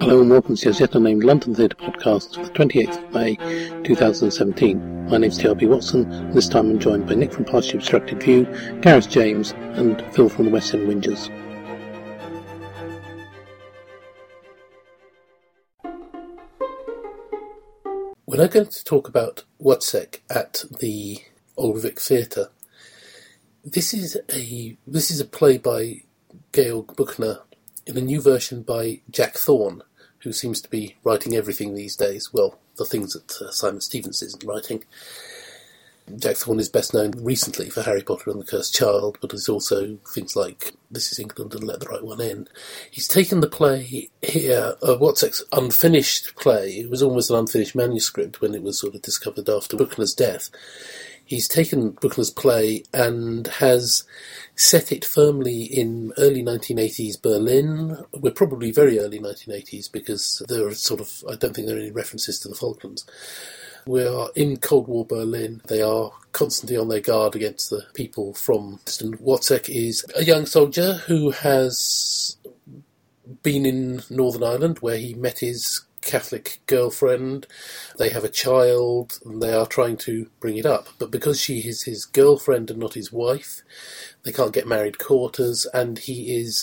Hello and welcome to your yet unnamed London Theatre podcast for the 28th of May 2017. My name's TRP Watson, and this time I'm joined by Nick from Partially Obstructed View, Gareth James and Phil from the West End Whingers. We're now going to talk about Wozzeck at the Old Vic Theatre. This is a play by Georg Büchner in a new version by Jack Thorne, who seems to be writing everything these days. Well, the things that Simon Stevens isn't writing. Jack Thorne is best known recently for Harry Potter and the Cursed Child, but there's also things like This Is England and Let the Right One In. He's taken the play here, Wozzeck's unfinished play. It was almost an unfinished manuscript when it was sort of discovered after Büchner's death. He's taken Büchner's play and has set it firmly in early 1980s Berlin. We're probably very early 1980s because there are I don't think there are any references to the Falklands. We are in Cold War Berlin. They are constantly on their guard against the people from Western. Wozzeck is a young soldier who has been in Northern Ireland where he met his Catholic girlfriend. They have a child and they are trying to bring it up, but because she is his girlfriend and not his wife, they can't get married quarters, and he is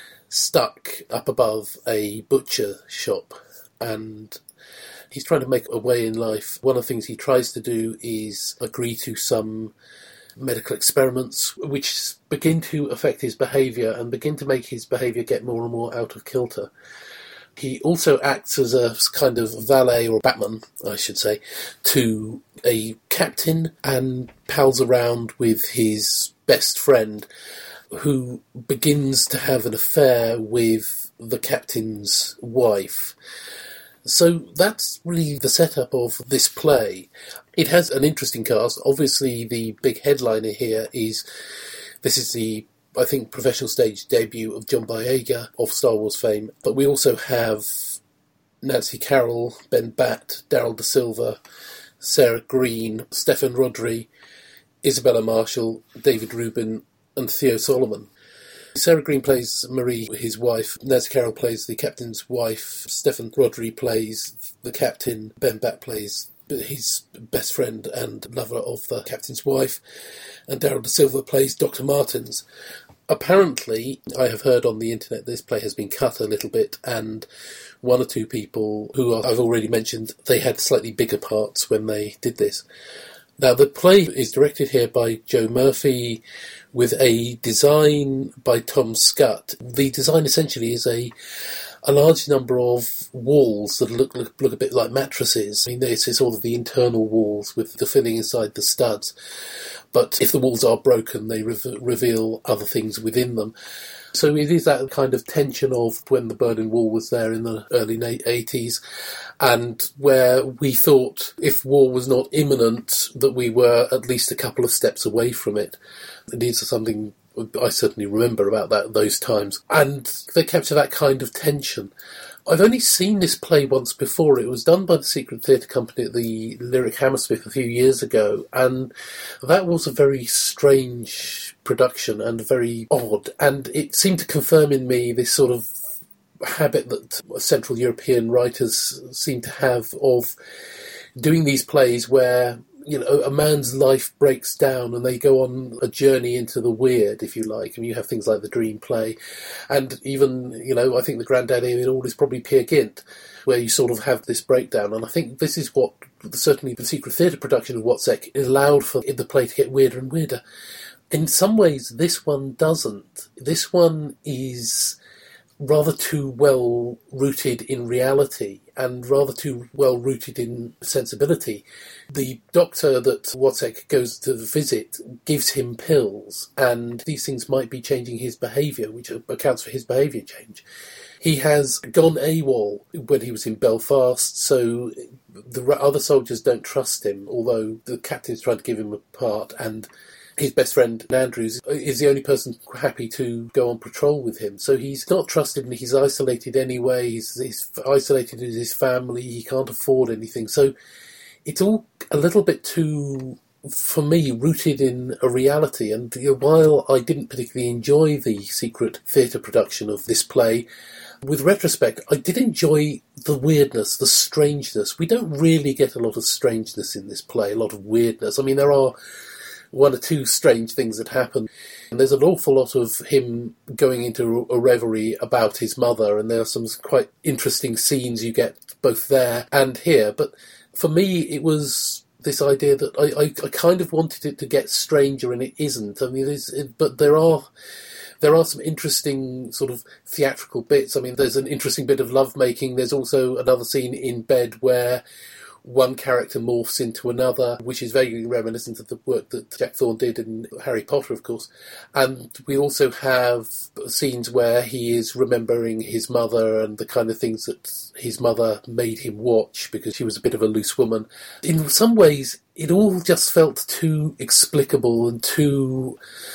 stuck up above a butcher shop and he's trying to make a way in life. One of the things he tries to do is agree to some medical experiments which begin to affect his behaviour and begin to make his behaviour get more and more out of kilter. He also acts as a kind of valet, or batman, I should say, to a captain and pals around with his best friend, who begins to have an affair with the captain's wife. So that's really the setup of this play. It has an interesting cast. Obviously, the big headliner here is, this is the, I think, professional stage debut of John Boyega of Star Wars fame, but we also have Nancy Carroll, Ben Batt, Daryl Da Silva, Sarah Green, Stefan Rodri, Isabella Marshall, David Rubin and Theo Solomon. Sarah Green plays Marie, his wife. Nancy Carroll plays the captain's wife. Stefan Rodri plays the captain. Ben Batt plays his best friend and lover of the captain's wife. And Daryl Da Silva plays Dr. Martins. Apparently, I have heard on the internet this play has been cut a little bit, and one or two people who I've already mentioned, they had slightly bigger parts when they did this. Now, the play is directed here by Joe Murphy with a design by Tom Scutt. The design essentially is a large number of walls that look a bit like mattresses. I mean, it's all of the internal walls with the filling inside the studs. But if the walls are broken, they reveal other things within them. So it is that kind of tension of when the Berlin Wall was there in the early 80s, and where we thought if war was not imminent, that we were at least a couple of steps away from it. It is something I certainly remember about those times. And they capture that kind of tension. I've only seen this play once before. It was done by the Secret Theatre Company at the Lyric Hammersmith a few years ago, and that was a very strange production and very odd, and it seemed to confirm in me this sort of habit that Central European writers seem to have of doing these plays where, you know, a man's life breaks down and they go on a journey into the weird, if you like. I mean, you have things like The Dream Play, and even, you know, I think the granddaddy of it all is probably Peer Gynt, where you sort of have this breakdown. And I think this is what, certainly the Secret Theatre production of Wozzeck allowed for the play to get weirder and weirder. In some ways, this one doesn't. This one is rather too well rooted in reality and rather too well rooted in sensibility. The doctor that Wozzeck goes to visit gives him pills, and these things might be changing his behaviour, which accounts for his behaviour change. He has gone AWOL when he was in Belfast, so the other soldiers don't trust him, although the captain's trying to give him a part, and his best friend, Andrews, is the only person happy to go on patrol with him. So he's not trusted and he's isolated anyway. He's isolated in his family. He can't afford anything. So it's all a little bit too, for me, rooted in a reality. And while I didn't particularly enjoy the Secret Theatre production of this play, With retrospect, I did enjoy the weirdness, the strangeness. We don't really get a lot of strangeness in this play, a lot of weirdness. I mean, there are one or two strange things that happen. And there's an awful lot of him going into a reverie about his mother, and there are some quite interesting scenes you get both there and here. But for me, it was this idea that I kind of wanted it to get stranger, and it isn't. I mean, but there are some interesting sort of theatrical bits. I mean, there's an interesting bit of lovemaking. There's also another scene in bed where one character morphs into another, which is vaguely reminiscent of the work that Jack Thorne did in Harry Potter, of course. And we also have scenes where he is remembering his mother and the kind of things that his mother made him watch because she was a bit of a loose woman. In some ways, it all just felt too explicable and too...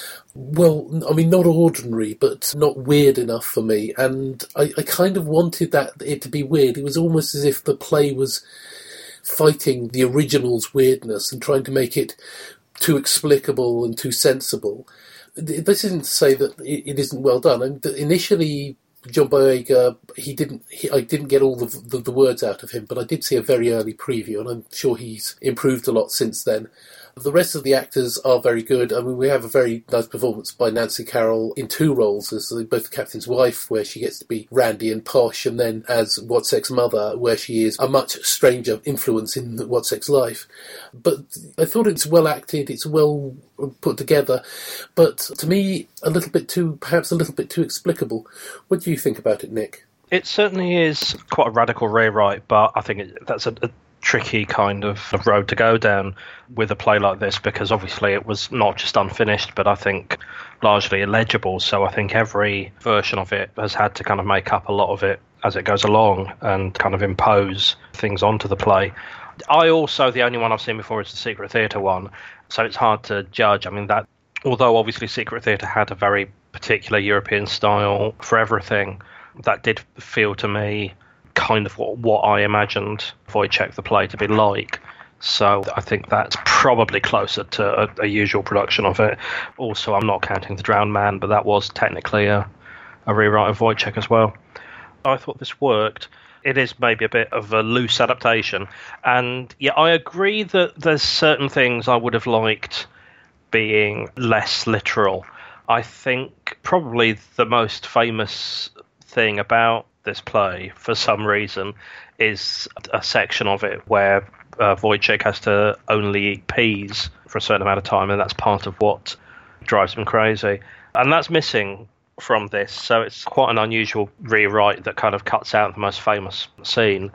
well, I mean, not ordinary, but not weird enough for me. And I kind of wanted it to be weird. It was almost as if the play was fighting the original's weirdness and trying to make it too explicable and too sensible. This isn't to say that it isn't well done. And initially, John Boyega, I didn't get all the words out of him, but I did see a very early preview, and I'm sure he's improved a lot since then. The rest of the actors are very good. I mean, we have a very nice performance by Nancy Carroll in two roles, as both the Captain's wife, where she gets to be randy and posh, and then as Wozzeck's mother, where she is a much stranger influence in Wozzeck's life. But I thought it's well acted, it's well put together, but to me, perhaps a little bit too explicable. What do you think about it, Nick? It certainly is quite a radical rewrite, but I think that's a tricky kind of road to go down with a play like this, because obviously it was not just unfinished, but I think largely illegible. So I think every version of it has had to kind of make up a lot of it as it goes along and kind of impose things onto the play. The only one I've seen before is the Secret Theatre one, so it's hard to judge. I mean, that although obviously Secret Theatre had a very particular European style for everything, that did feel to me kind of what I imagined Wojciech the play to be like. So I think that's probably closer to a usual production of it. Also, I'm not counting The Drowned Man, but that was technically a rewrite of Wojciech as well. I thought this worked. It is maybe a bit of a loose adaptation. And yeah, I agree that there's certain things I would have liked being less literal. I think probably the most famous thing about this play, for some reason, is a section of it where Wojciech has to only eat peas for a certain amount of time, and that's part of what drives him crazy. And that's missing from this, so it's quite an unusual rewrite that kind of cuts out the most famous scene.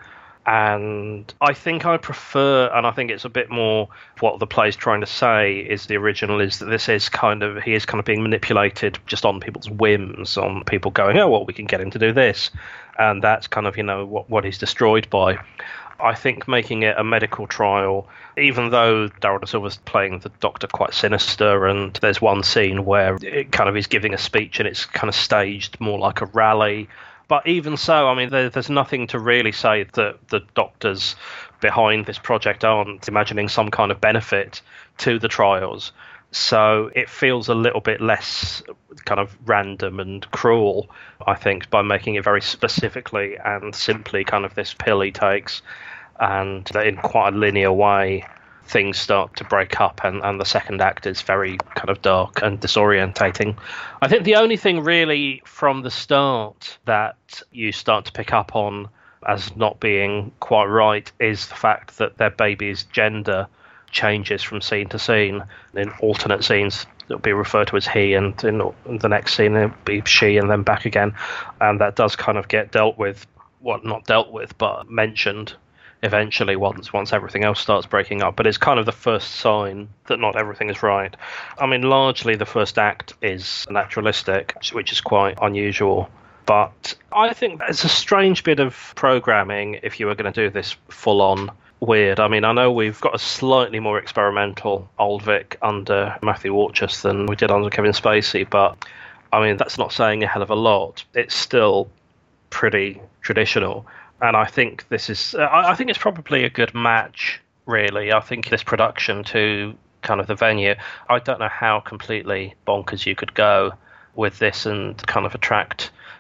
And I think I prefer, and I think it's a bit more what the play's trying to say is the original, is that he is kind of being manipulated just on people's whims, on people going, oh, well, we can get him to do this. And that's kind of, what he's destroyed by. I think making it a medical trial, even though Daryl Da Silva's playing the doctor quite sinister, and there's one scene where it kind of is giving a speech and it's kind of staged more like a rally. But even so, I mean, there's nothing to really say that the doctors behind this project aren't imagining some kind of benefit to the trials. So it feels a little bit less kind of random and cruel, I think, by making it very specifically and simply kind of this pill he takes. And in quite a linear way, things start to break up, and the second act is very kind of dark and disorientating. I think the only thing really from the start that you start to pick up on as not being quite right is the fact that their baby's gender changes from scene to scene. In alternate scenes, it'll be referred to as he, and in the next scene, it'll be she, and then back again. And that does kind of get dealt with, well, not dealt with, but mentioned eventually once everything else starts breaking up. But it's kind of the first sign that not everything is right. I mean, largely the first act is naturalistic, which is quite unusual. But I think there's a strange bit of programming if you were going to do this full-on weird. I mean, I know we've got a slightly more experimental Old Vic under Matthew Warchus than we did under Kevin Spacey, but I mean, that's not saying a hell of a lot. It's still pretty traditional. And I think I think it's probably a good match, really. I think this production to kind of the venue, I don't know how completely bonkers you could go with this and kind of attract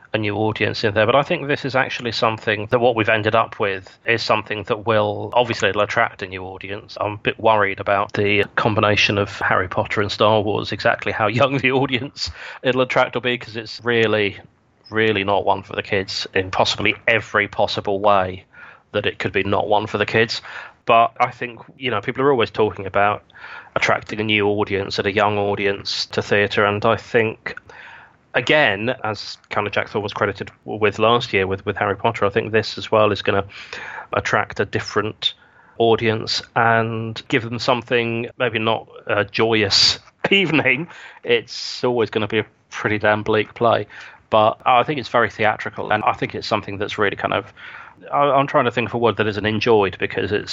a new audience in there. But I think this is actually something that what we've ended up with is something that will, obviously it'll attract a new audience. I'm a bit worried about the combination of Harry Potter and Star Wars, exactly how young the audience it'll attract will be, because it's really not one for the kids in possibly every possible way that it could be not one for the kids. But I think, people are always talking about attracting a new audience and a young audience to theatre. And I think, again, as kind of Jack Thorne was credited with last year with Harry Potter, I think this as well is going to attract a different audience and give them something, maybe not a joyous evening. It's always going to be a pretty damn bleak play. But I think it's very theatrical, and I think it's something that's really kind of... I'm trying to think of a word that isn't enjoyed, because it's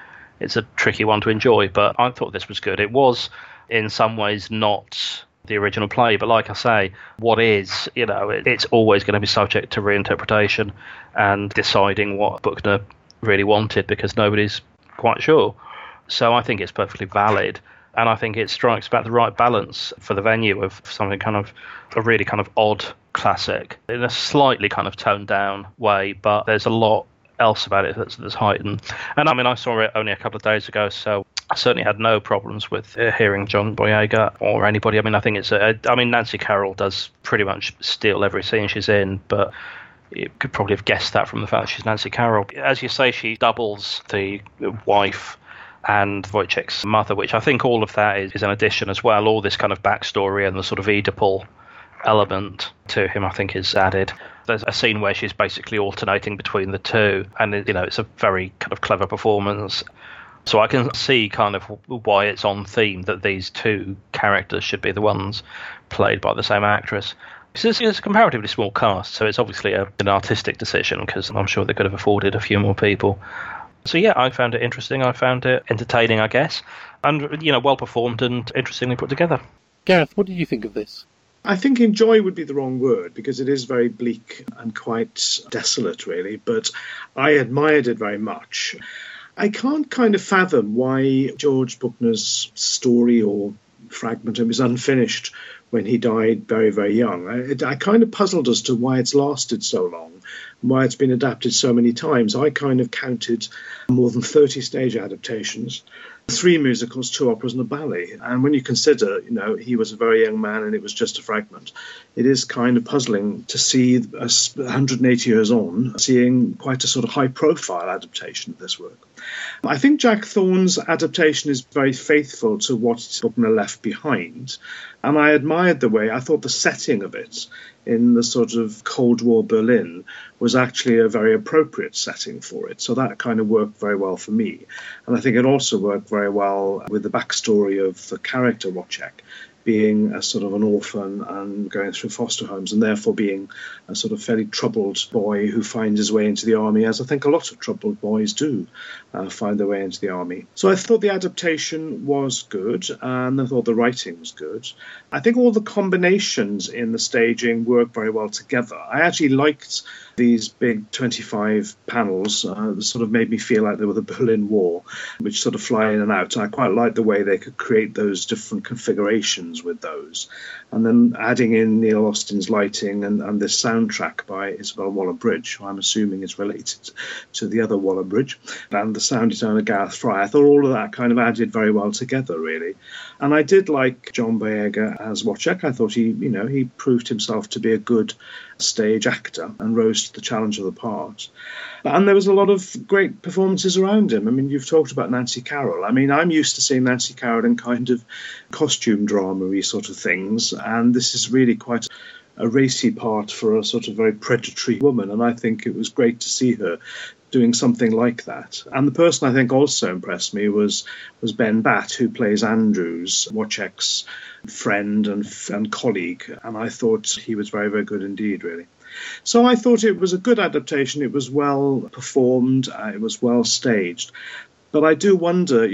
a tricky one to enjoy, but I thought this was good. It was, in some ways, not the original play, but like I say, what is, it's always going to be subject to reinterpretation and deciding what Buchner really wanted, because nobody's quite sure. So I think it's perfectly valid. And I think it strikes about the right balance for the venue of something kind of a really kind of odd classic in a slightly kind of toned down way, but there's a lot else about it that's heightened. And I mean, I saw it only a couple of days ago, so I certainly had no problems with hearing John Boyega or anybody. I mean, I think Nancy Carroll does pretty much steal every scene she's in, but you could probably have guessed that from the fact that she's Nancy Carroll. As you say, she doubles the wife and Wojciech's mother, which I think all of that is an addition as well. All this kind of backstory and the sort of Oedipal element to him, I think, is added. There's a scene where she's basically alternating between the two, and it's a very kind of clever performance. So I can see kind of why it's on theme that these two characters should be the ones played by the same actress. It's a comparatively small cast, so it's obviously an artistic decision, because I'm sure they could have afforded a few more people. So yeah, I found it interesting. I found it entertaining, I guess, and well performed and interestingly put together. Gareth, what did you think of this? I think enjoy would be the wrong word, because it is very bleak and quite desolate, really, but I admired it very much. I can't kind of fathom why George Buchner's story or fragment was unfinished when he died very, very young. I kind of puzzled as to why it's lasted so long, and why it's been adapted so many times. I kind of counted more than 30 stage adaptations, 3 musicals, 2 operas and a ballet. And when you consider, he was a very young man and it was just a fragment, it is kind of puzzling to see us 180 years on, seeing quite a sort of high-profile adaptation of this work. I think Jack Thorne's adaptation is very faithful to what Buchner left behind, and I admired the way, I thought the setting of it in the sort of Cold War Berlin was actually a very appropriate setting for it. So that kind of worked very well for me. And I think it also worked very well with the backstory of the character Wojciech being a sort of an orphan and going through foster homes, and therefore being a sort of fairly troubled boy who finds his way into the army, as I think a lot of troubled boys do find their way into the army. So I thought the adaptation was good, and I thought the writing was good. I think all the combinations in the staging work very well together. I actually liked these big 25 panels that sort of made me feel like they were the Berlin Wall, which sort of fly in and out. I quite liked the way they could create those different configurations with those. And then adding in Neil Austin's lighting and this soundtrack by Isabel Waller-Bridge, who I'm assuming is related to the other Waller-Bridge, and the sound designer Gareth Fry. I thought all of that kind of added very well together, really. And I did like John Boyega as Wojciech. I thought he proved himself to be a good stage actor and rose to the challenge of the part. And there was a lot of great performances around him. I mean, you've talked about Nancy Carroll. I mean, I'm used to seeing Nancy Carroll in kind of costume drama-y sort of things, and this is really quite a racy part for a sort of very predatory woman, and I think it was great to see her doing something like that. And the person I think also impressed me was Ben Batt, who plays Andrews, Wojciech's friend and colleague, and I thought he was very, very good indeed, really. So I thought it was a good adaptation. It was well performed, it was well staged. But I do wonder,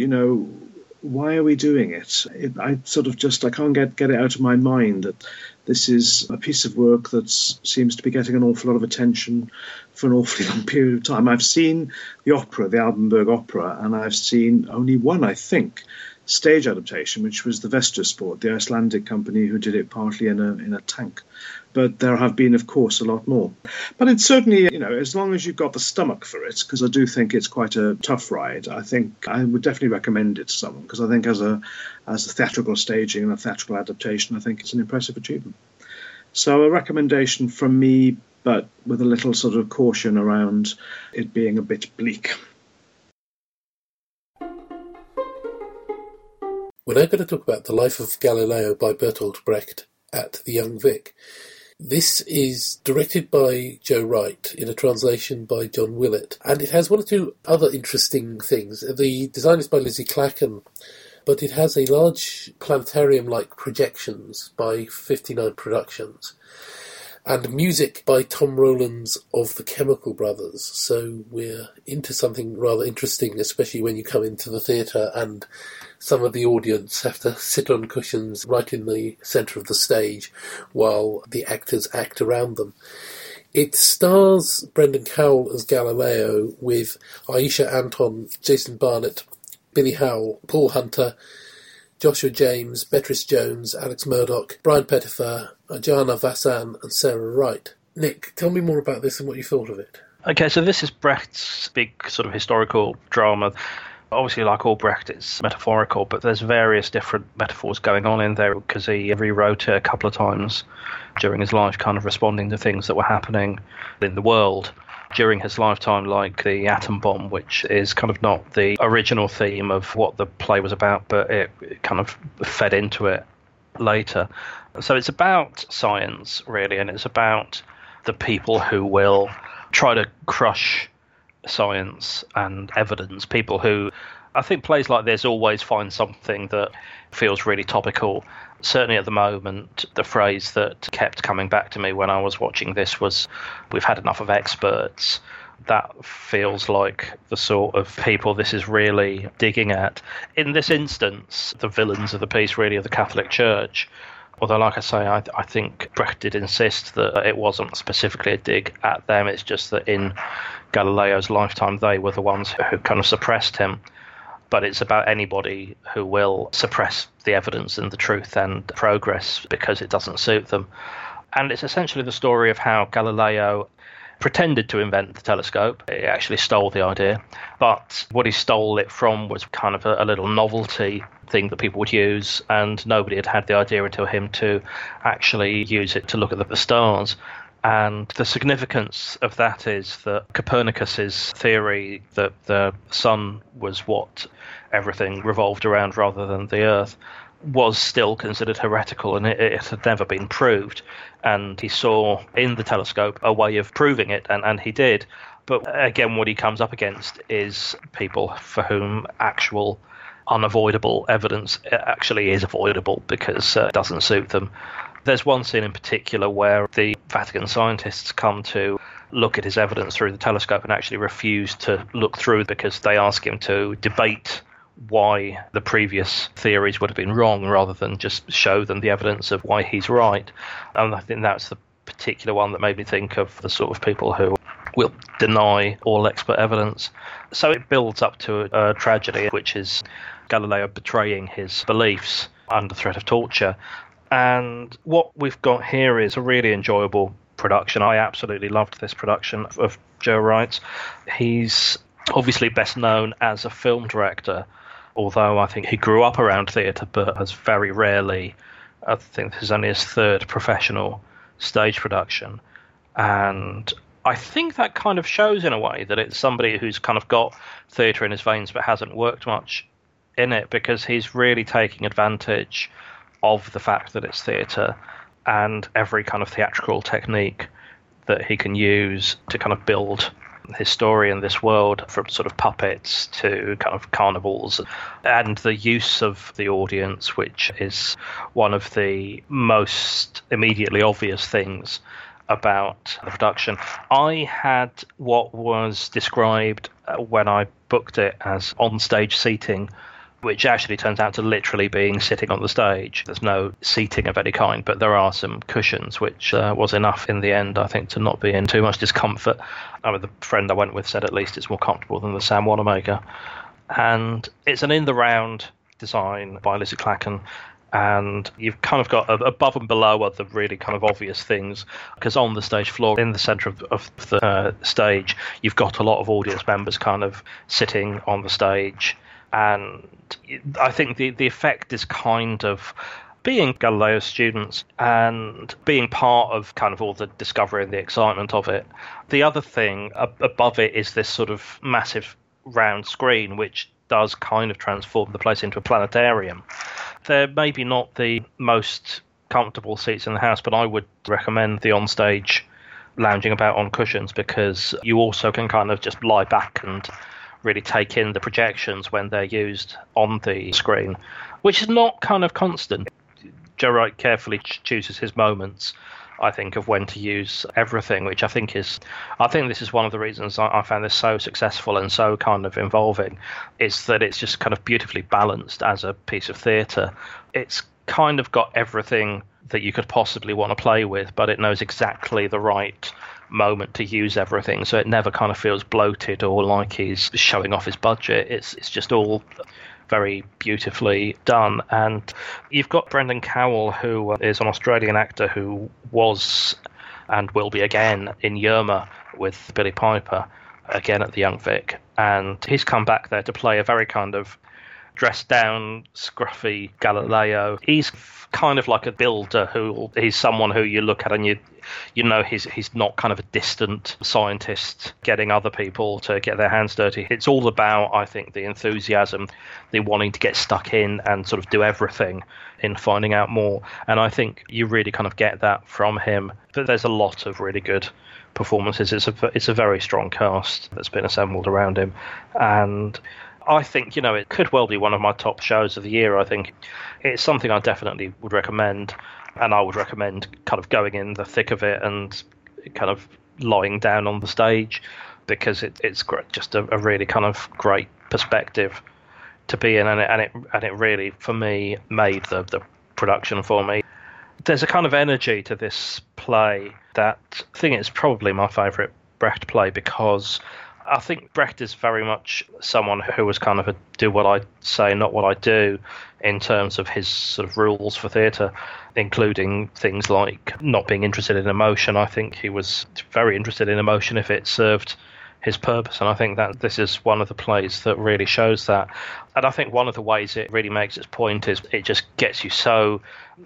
why are we doing it? I can't get it out of my mind that this is a piece of work that seems to be getting an awful lot of attention for an awfully long period of time. I've seen the opera, the Altenburg Opera, and I've seen only one, I think, stage adaptation, which was the Vestursport, the Icelandic company who did it partly in a tank. but there have been, of course, a lot more. But it's certainly, as long as you've got the stomach for it, because I do think it's quite a tough ride, I think I would definitely recommend it to someone, because I think as a theatrical staging and a theatrical adaptation, I think it's an impressive achievement. So a recommendation from me, but with a little sort of caution around it being a bit bleak. We're now going to talk about The Life of Galileo by Bertolt Brecht at the Young Vic. This is directed by Joe Wright in a translation by John Willett, and it has one or two other interesting things. The design is by Lizzie Clacken, but it has a large planetarium-like projections by 59 Productions, and music by Tom Rowlands of the Chemical Brothers. So we're into something rather interesting, especially when you come into the theatre and some of the audience have to sit on cushions right in the centre of the stage while the actors act around them. It stars Brendan Cowell as Galileo, with Aisha Anton, Jason Barnett, Billy Howell, Paul Hunter, Joshua James, Beatrice Jones, Alex Murdoch, Brian Pettifer, Ajana Vassan and Sarah Wright. Nick, tell me more about this and what you thought of it. Okay, so this is Brecht's big sort of historical drama. Obviously, like all Brecht, it's metaphorical, but there's various different metaphors going on in there, because he rewrote it a couple of times during his life, kind of responding to things that were happening in the world during his lifetime, like the atom bomb, which is kind of not the original theme of what the play was about, but it kind of fed into it later. So it's about science, really, and it's about the people who will try to crush science and evidence, people who, I think plays like this always find something that feels really topical. Certainly at the moment, the phrase that kept coming back to me when I was watching this was, we've had enough of experts. That feels like the sort of people this is really digging at. In this instance, the villains of the piece really are the Catholic Church. Although, like I say, I think Brecht did insist that it wasn't specifically a dig at them. It's just that in Galileo's lifetime, they were the ones who kind of suppressed him. But it's about anybody who will suppress the evidence and the truth and progress because it doesn't suit them. And it's essentially the story of how Galileo pretended to invent the telescope. He actually stole the idea, but what he stole it from was kind of a little novelty thing that people would use, and nobody had had the idea until him to actually use it to look at the stars. And the significance of that is that Copernicus's theory that the sun was what everything revolved around rather than the Earth was still considered heretical, and it had never been proved. And he saw in the telescope a way of proving it, and he did. But again, what he comes up against is people for whom actual unavoidable evidence actually is avoidable because it doesn't suit them. There's one scene in particular where the Vatican scientists come to look at his evidence through the telescope and actually refuse to look through because they ask him to debate why the previous theories would have been wrong rather than just show them the evidence of why he's right. And I think that's the particular one that made me think of the sort of people who will deny all expert evidence. So it builds up to a tragedy, which is Galileo betraying his beliefs under threat of torture. And what we've got here is a really enjoyable production. I absolutely loved this production of Joe Wright. He's obviously best known as a film director, although I think he grew up around theatre, but has very rarely, I think this is only his third professional stage production. And I think that kind of shows in a way that it's somebody who's kind of got theatre in his veins but hasn't worked much in it, because he's really taking advantage of the fact that it's theatre and every kind of theatrical technique that he can use to kind of build his story in this world, from sort of puppets to kind of carnivals, and the use of the audience, which is one of the most immediately obvious things about the production. I had what was described when I booked it as on-stage seating, which actually turns out to literally being sitting on the stage. There's no seating of any kind, but there are some cushions, which was enough in the end, I think, to not be in too much discomfort. I mean, the friend I went with said at least it's more comfortable than the Sam Wanamaker. And it's an in-the-round design by Lizzie Clacken, And you've kind of got above and below are the really kind of obvious things, because on the stage floor, in the centre of the stage, you've got a lot of audience members kind of sitting on the stage. And I think the effect is kind of being Galileo students and being part of kind of all the discovery and the excitement of it. The other thing above it is this sort of massive round screen, which does kind of transform the place into a planetarium. They're maybe not the most comfortable seats in the house, but I would recommend the onstage lounging about on cushions, because you also can kind of just lie back and really take in the projections when they're used on the screen, which is not kind of constant. Joe Wright carefully chooses his moments, I think, of when to use everything, which I think this is one of the reasons I found this so successful and so kind of involving, is that it's just kind of beautifully balanced as a piece of theatre. It's kind of got everything that you could possibly want to play with, but it knows exactly the right moment to use everything, so it never kind of feels bloated or like he's showing off his budget. It's just all very beautifully done. And you've got Brendan Cowell, who is an Australian actor who was and will be again in Yerma with Billy Piper, again at the Young Vic. And he's come back there to play a very kind of dressed down, scruffy Galileo. He's kind of like a builder he's someone who you look at and you know he's not kind of a distant scientist getting other people to get their hands dirty. It's all about, I think, the enthusiasm, the wanting to get stuck in and sort of do everything in finding out more. And I think you really kind of get that from him. But there's a lot of really good performances. It's a very strong cast that's been assembled around him. And I think, it could well be one of my top shows of the year. I think it's something I definitely would recommend, and I would recommend kind of going in the thick of it and kind of lying down on the stage, because it's just a really kind of great perspective to be in, and it really, for me, made the production for me. There's a kind of energy to this play that I think it's probably my favourite Brecht play, because I think Brecht is very much someone who was kind of a do what I say, not what I do, in terms of his sort of rules for theatre, including things like not being interested in emotion. I think he was very interested in emotion if it served his purpose, and I think that this is one of the plays that really shows that. And I think one of the ways it really makes its point is it just gets you so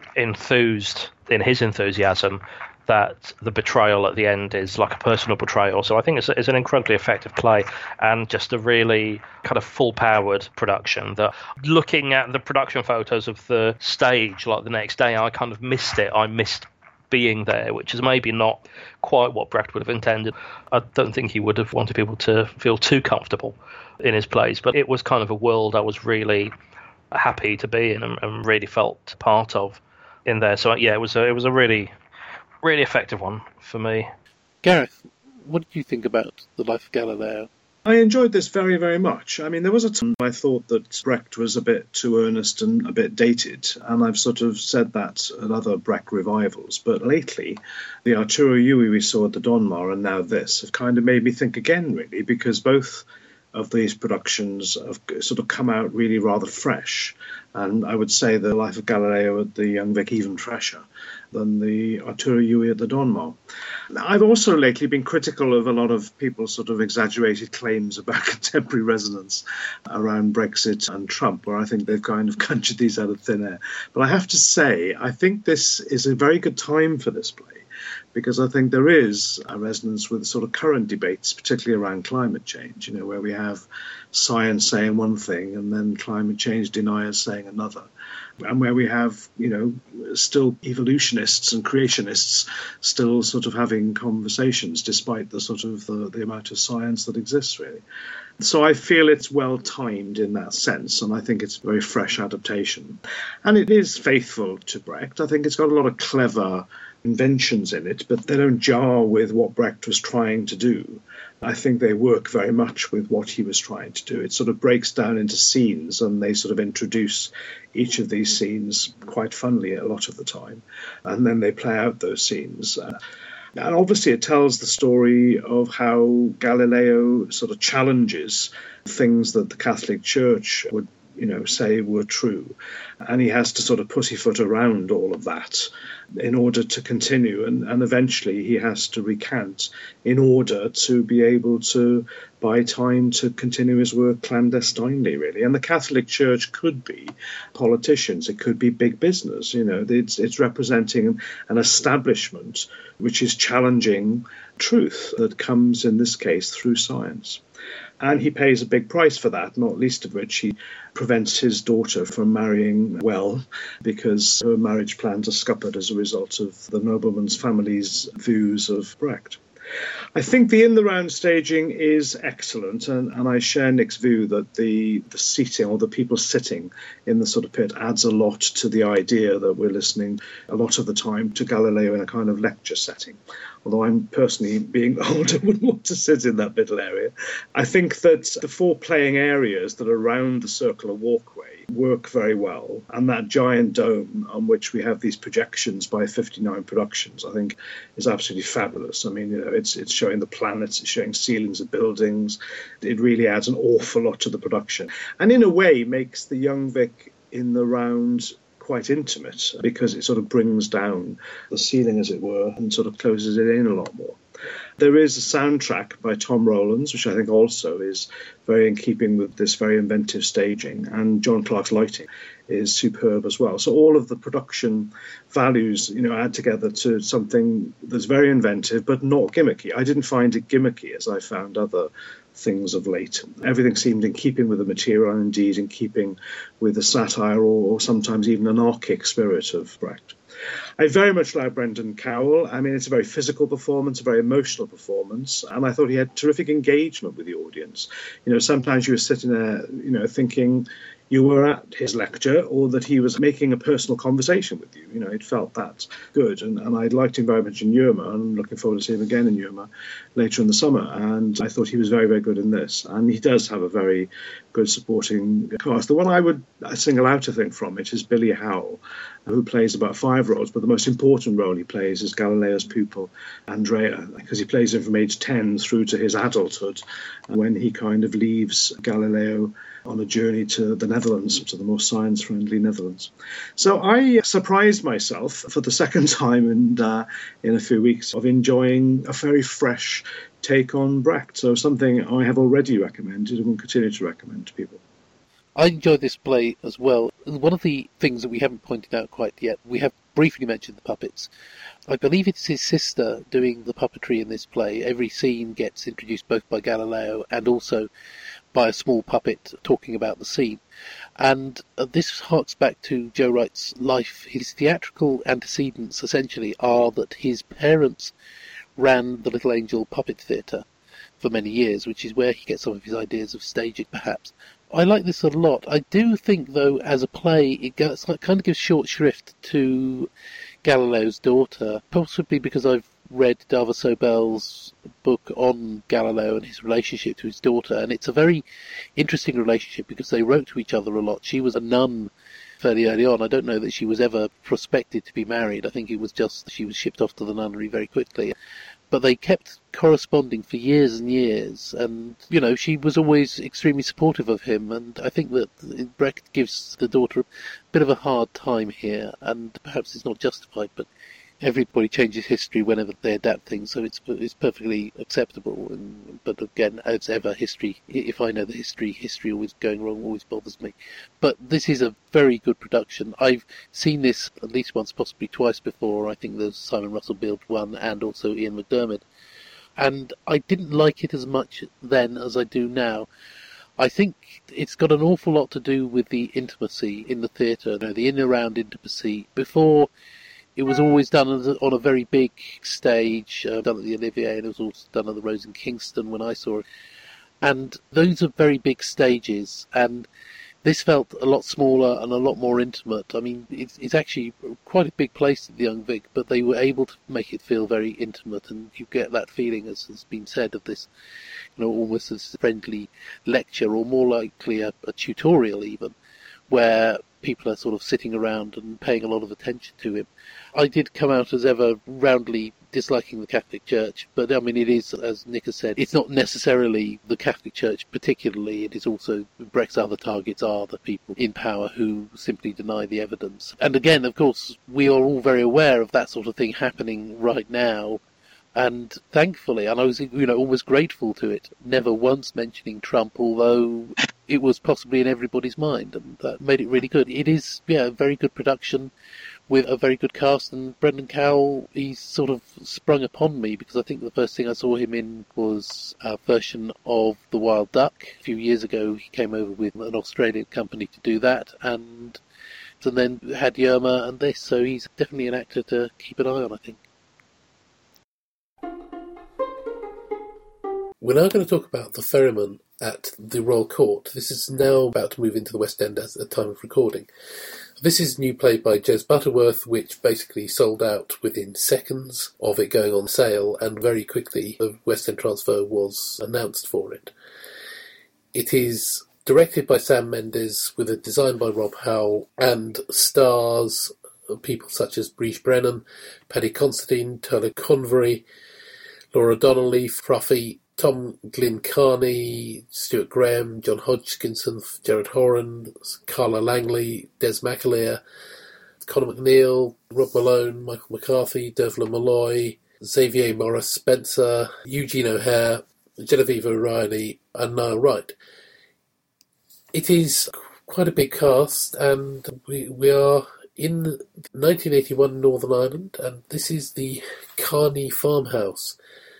enthused in his enthusiasm that the betrayal at the end is like a personal betrayal. So I think it's an incredibly effective play, and just a really kind of full-powered production that, looking at the production photos of the stage like the next day, I kind of missed it. I missed being there, which is maybe not quite what Brecht would have intended. I don't think he would have wanted people to feel too comfortable in his plays, but it was kind of a world I was really happy to be in and really felt part of in there. So yeah, it was a really effective one for me. Gareth, what did you think about The Life of Galileo? I enjoyed this very, very much. I mean, there was a time I thought that Brecht was a bit too earnest and a bit dated, and I've sort of said that at other Brecht revivals. But lately, the Arturo Ui we saw at the Donmar and now this have kind of made me think again, really, because both of these productions have sort of come out really rather fresh. And I would say The Life of Galileo at the Young Vic even fresher than the Arturo Ui at the Donmar. I've also lately been critical of a lot of people's sort of exaggerated claims about contemporary resonance around Brexit and Trump, where I think they've kind of conjured these out of thin air. But I have to say, I think this is a very good time for this play, because I think there is a resonance with sort of current debates, particularly around climate change, where we have science saying one thing and then climate change deniers saying another. And where we have, still evolutionists and creationists still sort of having conversations despite the sort of the amount of science that exists, really. So I feel it's well timed in that sense, and I think it's a very fresh adaptation. And it is faithful to Brecht. I think it's got a lot of clever inventions in it, but they don't jar with what Brecht was trying to do. I think they work very much with what he was trying to do. It sort of breaks down into scenes, and they sort of introduce each of these scenes quite funnily a lot of the time, and then they play out those scenes. And obviously it tells the story of how Galileo sort of challenges things that the Catholic Church would say were true. And he has to sort of pussyfoot around all of that in order to continue. And eventually he has to recant in order to be able to buy time to continue his work clandestinely, really. And the Catholic Church could be politicians. It could be big business. It's representing an establishment which is challenging truth that comes, in this case, through science. And he pays a big price for that, not least of which he prevents his daughter from marrying well, because her marriage plans are scuppered as a result of the nobleman's family's views of Brecht. I think the in-the-round staging is excellent, and I share Nick's view that the seating, or the people sitting in the sort of pit, adds a lot to the idea that we're listening a lot of the time to Galileo in a kind of lecture setting. Although I'm personally, being older, wouldn't want to sit in that middle area. I think that the four playing areas that are around the circular walkway work very well, and that giant dome on which we have these projections by 59 Productions, I think, is absolutely fabulous. I mean, it's showing the planets, it's showing ceilings of buildings. It really adds an awful lot to the production, and in a way makes the Young Vic in the round quite intimate, because it sort of brings down the ceiling, as it were, and sort of closes it in a lot more. There is a soundtrack by Tom Rowlands, which I think also is very in keeping with this very inventive staging, and John Clark's lighting is superb as well. So all of the production values, add together to something that's very inventive but not gimmicky. I didn't find it gimmicky as I found other things of late. Everything seemed in keeping with the material, and indeed in keeping with the satire or sometimes even anarchic spirit of Brecht. I very much like Brendan Cowell. I mean, it's a very physical performance, a very emotional performance, and I thought he had terrific engagement with the audience. Sometimes you were sitting there, thinking you were at his lecture, or that he was making a personal conversation with you. It felt that good. And I liked him very much in Yuma, and I'm looking forward to seeing him again in Yuma later in the summer. And I thought he was very, very good in this. And he does have a very good supporting cast. The one I would single out, I think, from it is Billy Howell, who plays about 5 roles, but the most important role he plays is Galileo's pupil, Andrea, because he plays him from age 10 through to his adulthood, when he kind of leaves Galileo on a journey to the Netherlands, to the more science-friendly Netherlands. So I surprised myself for the second time in a few weeks of enjoying a very fresh take on Brecht. So something I have already recommended and will continue to recommend to people. I enjoyed this play as well. One of the things that we haven't pointed out quite yet, we have briefly mentioned the puppets. I believe it's his sister doing the puppetry in this play. Every scene gets introduced both by Galileo and also by a small puppet talking about the scene. And this harks back to Joe Wright's life. His theatrical antecedents essentially are that his parents ran the Little Angel Puppet Theatre for many years, which is where he gets some of his ideas of staging, perhaps. I like this a lot. I do think, though, as a play, it kind of gives short shrift to Galileo's daughter, possibly because I've read Dava Sobel's book on Galileo and his relationship to his daughter, and it's a very interesting relationship because they wrote to each other a lot. She was a nun fairly early on. I don't know that she was ever prospected to be married. I think it was just she was shipped off to the nunnery very quickly. But they kept corresponding for years and years, and, she was always extremely supportive of him, and I think that Brecht gives the daughter a bit of a hard time here, and perhaps it's not justified, but everybody changes history whenever they adapt things, so it's perfectly acceptable. But again, as ever, history, if I know the history always going wrong always bothers me. But this is a very good production. I've seen this at least once, possibly twice before. I think there's Simon Russell Beale one and also Ian McDermott. And I didn't like it as much then as I do now. I think it's got an awful lot to do with the intimacy in the theatre, the in-around intimacy. Before, it was always done on a very big stage, done at the Olivier, and it was also done at the Rose in Kingston when I saw it. And those are very big stages, and this felt a lot smaller and a lot more intimate. I mean, it's actually quite a big place at the Young Vic, but they were able to make it feel very intimate, and you get that feeling, as has been said, of this, almost as a friendly lecture, or more likely a tutorial even, where people are sort of sitting around and paying a lot of attention to him. I did come out as ever roundly disliking the Catholic Church, but I mean, it is, as Nick has said, it's not necessarily the Catholic Church particularly, it is also, Brecht's other targets are the people in power who simply deny the evidence. And again, of course, we are all very aware of that sort of thing happening right now, and thankfully, and I was, almost grateful to it, never once mentioning Trump, although it was possibly in everybody's mind, and that made it really good. It is, a very good production with a very good cast, and Brendan Cowell, he's sort of sprung upon me, because I think the first thing I saw him in was a version of The Wild Duck. A few years ago, he came over with an Australian company to do that, and then had Yerma and this, so he's definitely an actor to keep an eye on, I think. We're now going to talk about The Ferryman at the Royal Court. This is now about to move into the West End at the time of recording. This is a new play by Jez Butterworth, which basically sold out within seconds of it going on sale, and very quickly the West End transfer was announced for it. It is directed by Sam Mendes, with a design by Rob Howell, and stars people such as Breege Brennan, Paddy Considine, Turlough Convery, Laura Donnelly, Fruffy, Tom Glyn Carney, Stuart Graham, John Hodgkinson, Jared Horan, Carla Langley, Des McAleer, Conor McNeil, Rob Malone, Michael McCarthy, Dervla Malloy, Xavier Morris Spencer, Eugene O'Hare, Genevieve O'Reilly, and Niall Wright. It is quite a big cast, and we are in 1981 Northern Ireland, and this is the Carney farmhouse.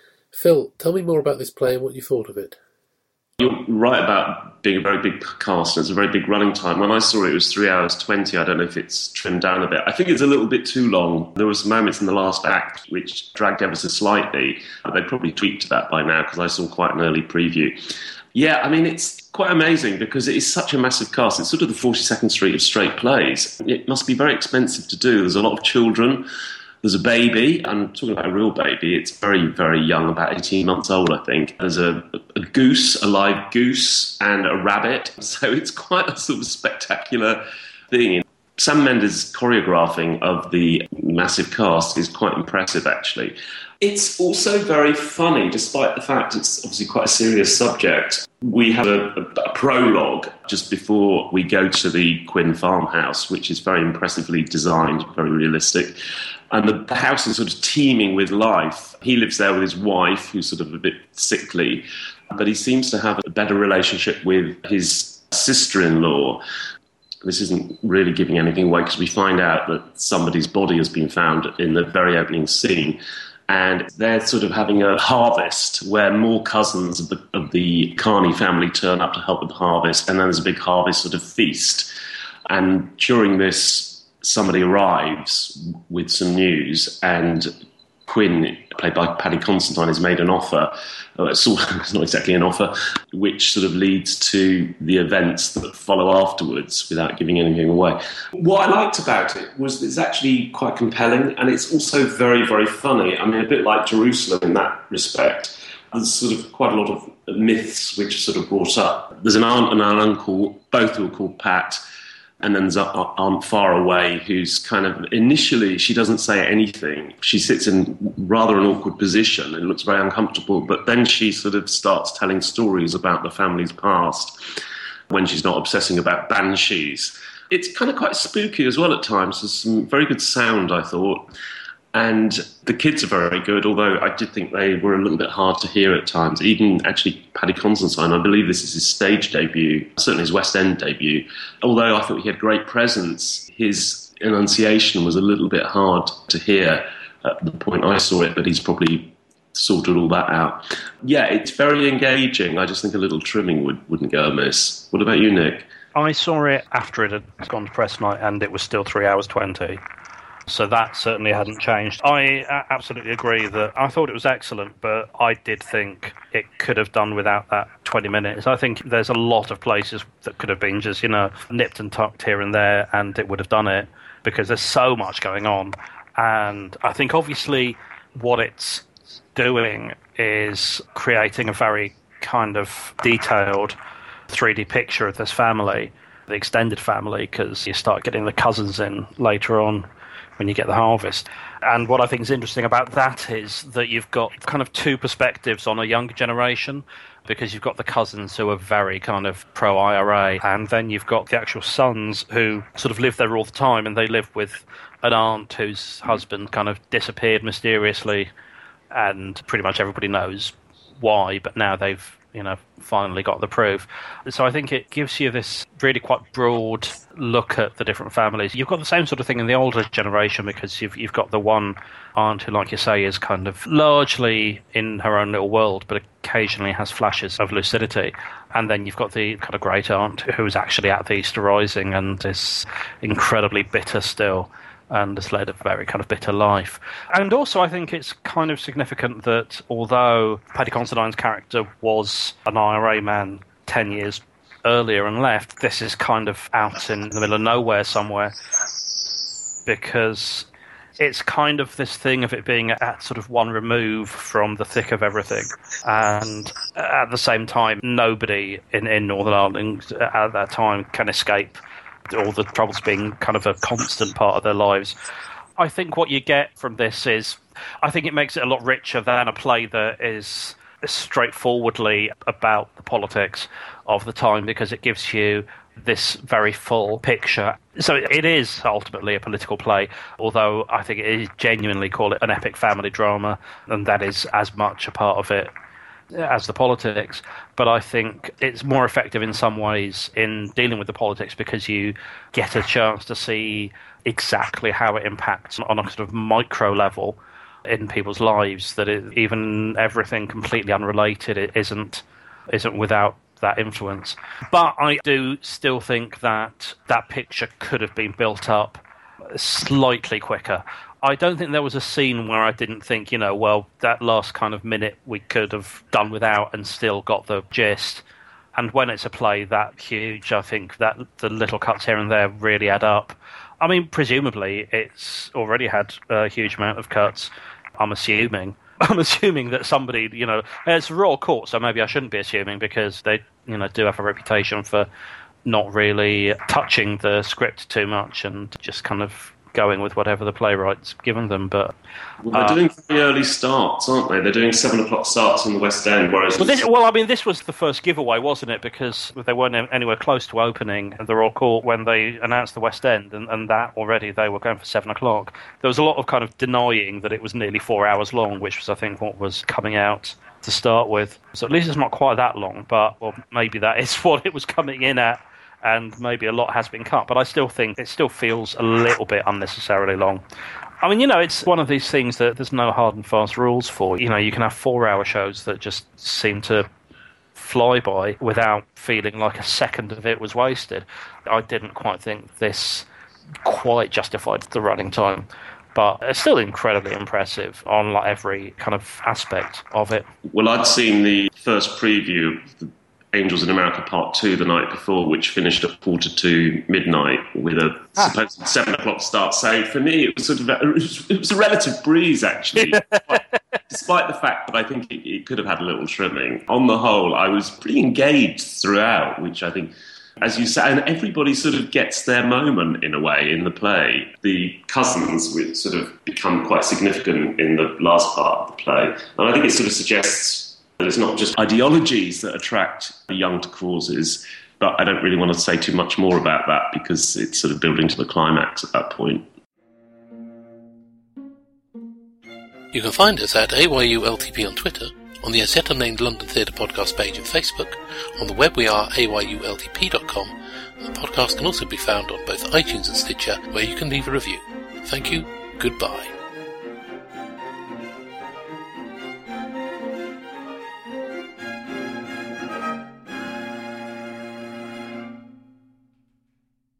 Phil, tell me more about this play and what you thought of it. You're right about being a very big cast, and it's a very big running time. When I saw it, it was 3 hours 20. I don't know if it's trimmed down a bit. I think it's a little bit too long. There were some moments in the last act which dragged ever so slightly. They probably tweaked that by now, because I saw quite an early preview. Yeah, I mean, it's quite amazing because it is such a massive cast. It's sort of the 42nd Street of straight plays. It must be very expensive to do. There's a lot of children. There's a baby. I'm talking about a real baby. It's very, very young, about 18 months old, I think. There's a goose, a live goose, and a rabbit. So it's quite a sort of spectacular thing. Sam Mendes' choreographing of the massive cast is quite impressive, actually. It's also very funny, despite the fact it's obviously quite a serious subject. We have a prologue just before we go to the Quinn farmhouse, which is very impressively designed, very realistic. And the house is sort of teeming with life. He lives there with his wife, who's sort of a bit sickly, but he seems to have a better relationship with his sister-in-law. This isn't really giving anything away, because we find out that somebody's body has been found in the very opening scene. And they're sort of having a harvest where more cousins of the Carney family turn up to help with the harvest. And then there's a big harvest sort of feast. And during this, somebody arrives with some news, and Quinn, played by Paddy Considine, has made an offer. It's not exactly an offer, which sort of leads to the events that follow afterwards without giving anything away. What I liked about it was it's actually quite compelling, and it's also very, very funny. I mean, a bit like Jerusalem in that respect. There's sort of quite a lot of myths which are sort of brought up. There's an aunt and an uncle, both who are called Pat, and then there's Aunt Far Away, who's kind of, initially, she doesn't say anything. She sits in rather an awkward position and looks very uncomfortable, but then she sort of starts telling stories about the family's past when she's not obsessing about banshees. It's kind of quite spooky as well at times. There's some very good sound, I thought. And the kids are very good, although I did think they were a little bit hard to hear at times. Even actually Paddy Considine, I believe this is his stage debut, certainly his West End debut. Although I thought he had great presence, his enunciation was a little bit hard to hear at the point I saw it, but he's probably sorted all that out. Yeah, it's very engaging. I just think a little trimming wouldn't go amiss. What about you, Nick? I saw it after it had gone to press night, and it was still 3 hours 20. So that certainly hadn't changed. I absolutely agree that I thought it was excellent, but I did think it could have done without that 20 minutes. I think there's a lot of places that could have been just, nipped and tucked here and there, and it would have done it, because there's so much going on. And I think obviously what it's doing is creating a very kind of detailed 3D picture of this family, the extended family, because you start getting the cousins in later on, when you get the harvest. And what I think is interesting about that is that you've got kind of two perspectives on a younger generation, because you've got the cousins who are very kind of pro-IRA, and then you've got the actual sons who sort of live there all the time, and they live with an aunt whose husband kind of disappeared mysteriously, and pretty much everybody knows why, but now they've finally got the proof. So I think it gives you this really quite broad look at the different families. You've got the same sort of thing in the older generation, because you've got the one aunt who, like you say, is kind of largely in her own little world, but occasionally has flashes of lucidity. And then you've got the kind of great aunt who's actually at the Easter Rising and is incredibly bitter still, and has led a very kind of bitter life. And also I think it's kind of significant that although Paddy Considine's character was an IRA man 10 years earlier and left, this is kind of out in the middle of nowhere somewhere, because it's kind of this thing of it being at sort of one remove from the thick of everything. And at the same time, nobody in Northern Ireland at that time can escape all the troubles being kind of a constant part of their lives. I think what you get from this is, I think it makes it a lot richer than a play that is straightforwardly about the politics of the time, because it gives you this very full picture. So it is ultimately a political play, although I think it is genuinely call it an epic family drama, and that is as much a part of it as the politics. But I think it's more effective in some ways in dealing with the politics, because you get a chance to see exactly how it impacts on a sort of micro level in people's lives, that even everything completely unrelated, it isn't without that influence. But I do still think that that picture could have been built up slightly quicker. I don't think there was a scene where I didn't think, well, that last kind of minute we could have done without and still got the gist. And when it's a play that huge, I think that the little cuts here and there really add up. I mean, presumably it's already had a huge amount of cuts, I'm assuming that somebody, it's a Royal Court, so maybe I shouldn't be assuming, because they, do have a reputation for not really touching the script too much and just kind of going with whatever the playwright's given them. But they're doing very early starts, aren't they? They're doing 7 o'clock starts in the West End, whereas... this was the first giveaway, wasn't it? Because they weren't anywhere close to opening the Royal Court when they announced the West End, and that already they were going for 7 o'clock. There was a lot of kind of denying that it was nearly 4 hours long, which was, I think, what was coming out to start with. So at least it's not quite that long, but maybe that is what it was coming in at, and maybe a lot has been cut, but I still think it still feels a little bit unnecessarily long. I mean, it's one of these things that there's no hard and fast rules for. You can have 4-hour shows that just seem to fly by without feeling like a second of it was wasted. I didn't quite think this quite justified the running time, but it's still incredibly impressive on every kind of aspect of it. Well, I'd seen the first preview of the Angels in America Part 2 the night before, which finished at 1:45 midnight with a supposed 7 o'clock start. So for me, it was it was a relative breeze, actually. Despite the fact that I think it could have had a little trimming. On the whole, I was pretty engaged throughout, which I think, as you say, and everybody sort of gets their moment in a way in the play. The cousins would sort of become quite significant in the last part of the play. And I think it sort of suggests that it's not just ideologies that attract the young to causes, but I don't really want to say too much more about that, because it's sort of building to the climax at that point. You can find us at AYULTP on Twitter, on the As Yet Unnamed London Theatre Podcast page on Facebook. On the web we are ayultp.com, and the podcast can also be found on both iTunes and Stitcher, where you can leave a review. Thank you, goodbye.